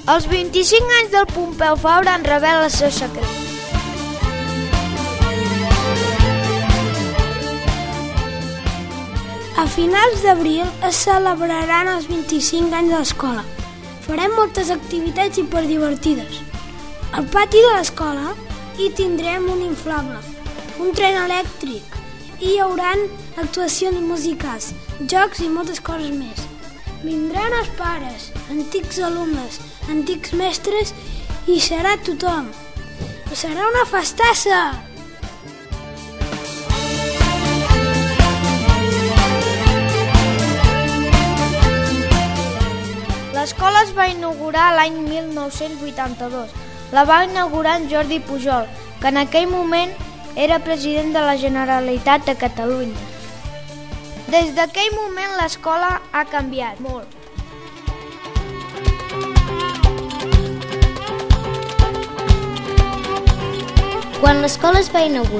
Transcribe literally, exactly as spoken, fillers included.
Els vint-i-cinc anys del Pompeu Fabra en revela el seu secret. A finals d'abril es celebraran els vint-i-cinc anys de l'escola. Farem moltes activitats hiperdivertides. Al pati de l'escola hi tindrem un inflable, un tren elèctric, i hi haurà actuacions musicals, jocs i moltes coses més. Vindran els pares, antics alumnes, antics mestres i serà tothom. Serà una festassa! L'escola es va inaugurar l'any mil nou-cents vuitanta-dos. La va inaugurar en Jordi Pujol, que en aquell moment era president de la Generalitat de Catalunya. Des d'aquell moment l'escola ha canviat molt. Quan l'escola es va inaugurar,